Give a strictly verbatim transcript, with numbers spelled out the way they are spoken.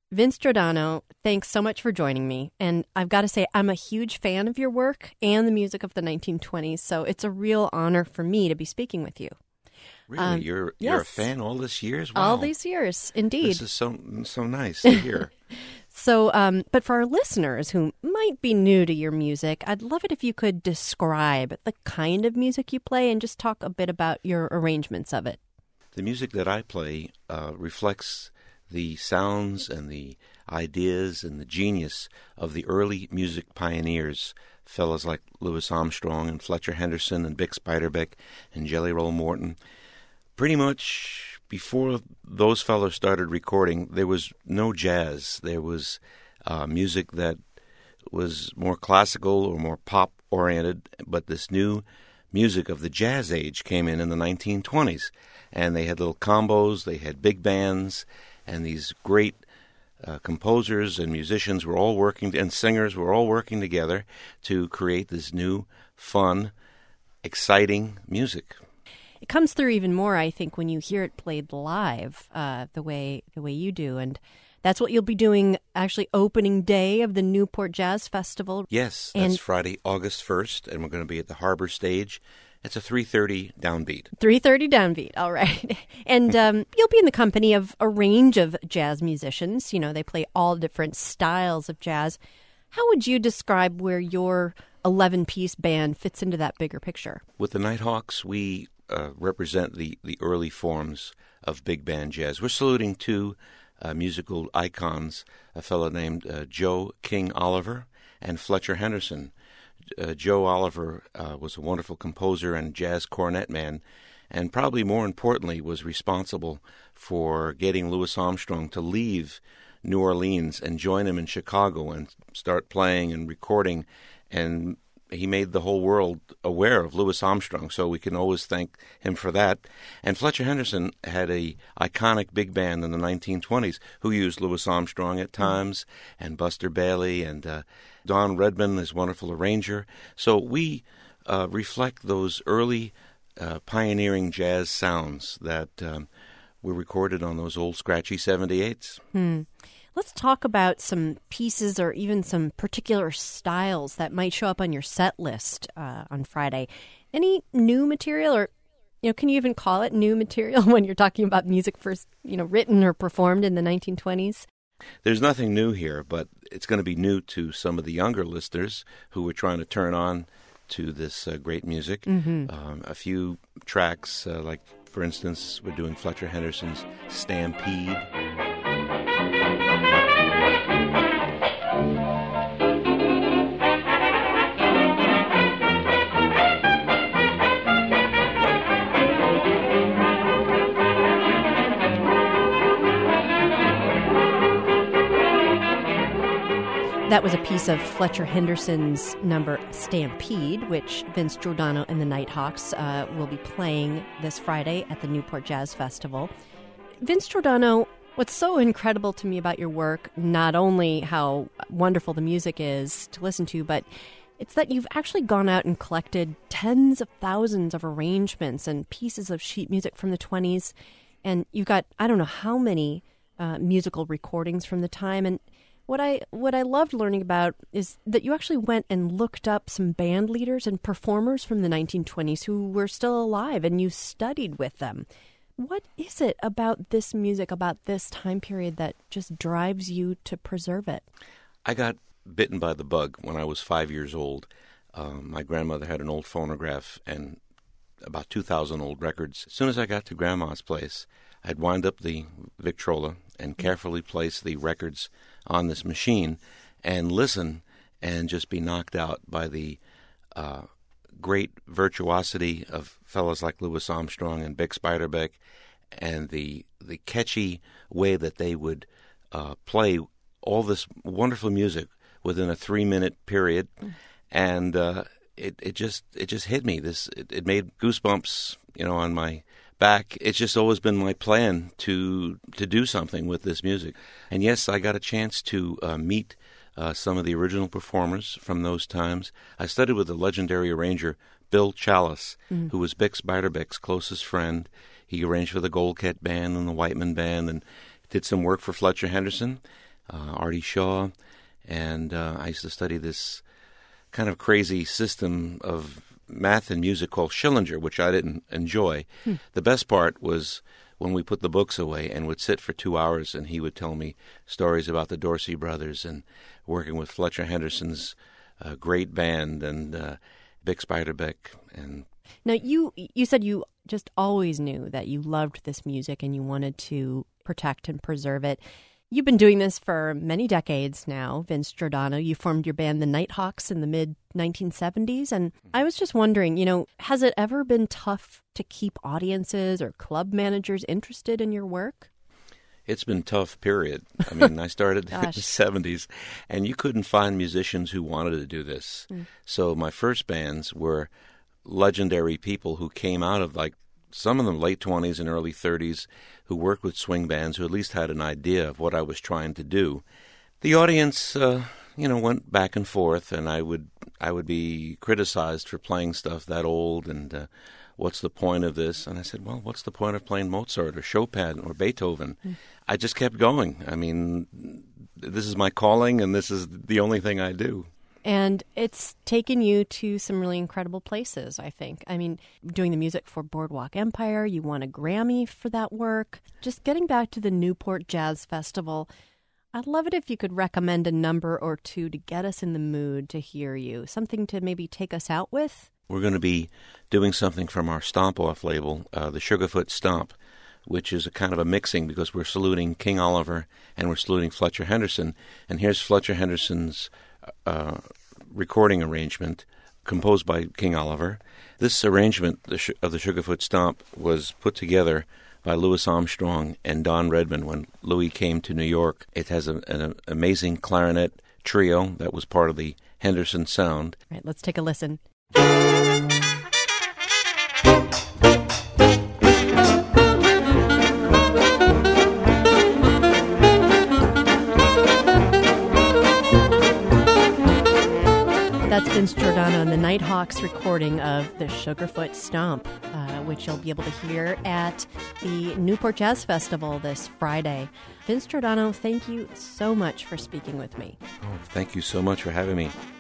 Vince Giordano, thanks so much for joining me. And I've got to say, I'm a huge fan of your work and the music of the nineteen twenties, so it's a real honor for me to be speaking with you. Really? Um, you're yes. you're a fan all these years? Wow. All these years, indeed. This is so so nice to hear. So, um, but for our listeners who might be new to your music, I'd love it if you could describe the kind of music you play and just talk a bit about your arrangements of it. The music that I play uh, reflects the sounds and the ideas and the genius of the early music pioneers, fellas like Louis Armstrong and Fletcher Henderson and Bix Beiderbecke and Jelly Roll Morton. Pretty much before those fellows started recording, there was no jazz. There was uh, music that was more classical or more pop-oriented, but this new music of the jazz age came in in the nineteen twenties, and they had little combos, they had big bands, and these great uh, composers and musicians were all working, and singers were all working together to create this new, fun, exciting music. It comes through even more, I think, when you hear it played live, uh, the way the way you do, and that's what you'll be doing actually opening day of the Newport Jazz Festival. Yes, that's and Friday, August first, and we're going to be at the Harbor Stage. It's a three thirty downbeat. three thirty downbeat, all right. And um, you'll be in the company of a range of jazz musicians. You know, they play all different styles of jazz. How would you describe where your eleven-piece band fits into that bigger picture? With the Nighthawks, we uh, represent the, the early forms of big band jazz. We're saluting two uh, musical icons, a fellow named uh, Joe King Oliver and Fletcher Henderson. Uh, Joe Oliver uh, was a wonderful composer and jazz cornet man, and probably more importantly was responsible for getting Louis Armstrong to leave New Orleans and join him in Chicago and start playing and recording, and he made the whole world aware of Louis Armstrong, so we can always thank him for that. And Fletcher Henderson had a iconic big band in the nineteen twenties who used Louis Armstrong at times, and Buster Bailey, and uh, Don Redman, his wonderful arranger. So we uh, reflect those early uh, pioneering jazz sounds that um, were recorded on those old scratchy seventy-eights. Hmm. Let's talk about some pieces or even some particular styles that might show up on your set list uh, on Friday. Any new material, or you know, can you even call it new material when you're talking about music first, you know, written or performed in the nineteen twenties? There's nothing new here, but it's going to be new to some of the younger listeners who are trying to turn on to this uh, great music. Mm-hmm. Um, a few tracks, uh, like, for instance, we're doing Fletcher Henderson's Stampede. That was a piece of Fletcher Henderson's number Stampede, which Vince Giordano and the Nighthawks uh, will be playing this Friday at the Newport Jazz Festival. Vince Giordano, what's so incredible to me about your work, not only how wonderful the music is to listen to, but it's that you've actually gone out and collected tens of thousands of arrangements and pieces of sheet music from the twenties, and you've got, I don't know how many uh, musical recordings from the time. And What I what I loved learning about is that you actually went and looked up some band leaders and performers from the nineteen twenties who were still alive, and you studied with them. What is it about this music, about this time period, that just drives you to preserve it? I got bitten by the bug when I was five years old. Um, my grandmother had an old phonograph and about two thousand old records. As soon as I got to Grandma's place, I'd wind up the Victrola and carefully place the records on this machine and listen and just be knocked out by the uh, great virtuosity of fellows like Louis Armstrong and Bix Beiderbecke, and the the catchy way that they would uh, play all this wonderful music within a three-minute period. Mm. And uh, it, it just it just hit me. This it, it made goosebumps, you know, on my back. It's just always been my plan to to do something with this music. And yes, I got a chance to uh, meet uh, some of the original performers from those times. I studied with the legendary arranger Bill Chalice, mm-hmm. who was Bix Beiderbecke's closest friend. He arranged for the Gold Cat Band and the Whiteman Band and did some work for Fletcher Henderson. uh, Artie Shaw, and uh, I used to study this kind of crazy system of math and music called Schillinger, which I didn't enjoy. Hmm. The best part was when we put the books away and would sit for two hours and he would tell me stories about the Dorsey brothers and working with Fletcher Henderson's uh, great band and uh, Bix Beiderbecke. And now, you you said you just always knew that you loved this music and you wanted to protect and preserve it. You've been doing this for many decades now, Vince Giordano. You formed your band, the Nighthawks, in the mid nineteen seventies. And I was just wondering, you know, has it ever been tough to keep audiences or club managers interested in your work? It's been tough, period. I mean, I started in the seventies, and you couldn't find musicians who wanted to do this. Mm. So my first bands were legendary people who came out of, like, some of them late twenties and early thirties, who worked with swing bands, who at least had an idea of what I was trying to do. The audience, uh, you know, went back and forth, and I would I would be criticized for playing stuff that old, and uh, what's the point of this? And I said, well, what's the point of playing Mozart or Chopin or Beethoven? Mm. I just kept going. I mean, this is my calling, and this is the only thing I do. And it's taken you to some really incredible places, I think. I mean, doing the music for Boardwalk Empire, you won a Grammy for that work. Just getting back to the Newport Jazz Festival, I'd love it if you could recommend a number or two to get us in the mood to hear you, something to maybe take us out with. We're going to be doing something from our Stomp Off label, uh, the Sugarfoot Stomp, which is a kind of a mixing because we're saluting King Oliver and we're saluting Fletcher Henderson. And here's Fletcher Henderson's Uh, recording arrangement composed by King Oliver. This arrangement the sh- of the Sugarfoot Stomp was put together by Louis Armstrong and Don Redman when Louis came to New York. It has a, an amazing clarinet trio that was part of the Henderson sound. All right, let's take a listen. That's Vince Giordano and the Nighthawks recording of the Sugarfoot Stomp, uh, which you'll be able to hear at the Newport Jazz Festival this Friday. Vince Giordano, thank you so much for speaking with me. Oh, thank you so much for having me.